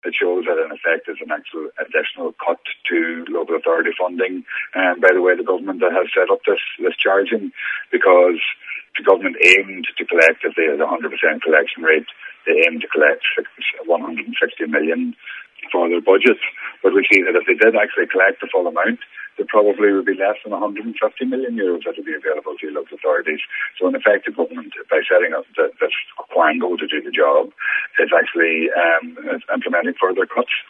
It shows that in effect is an actual additional cut to local authority funding. And by the way, the government that has set up this charging, because the government aimed to collect, if they had a 100% collection rate, they aimed to collect 160 million for their budget. But we see that if they did actually collect the full amount, there probably would be less than 150 million euros that would be available to local authorities. So in effect, the government, by setting up this quango to do the job, is actually implementing further cuts.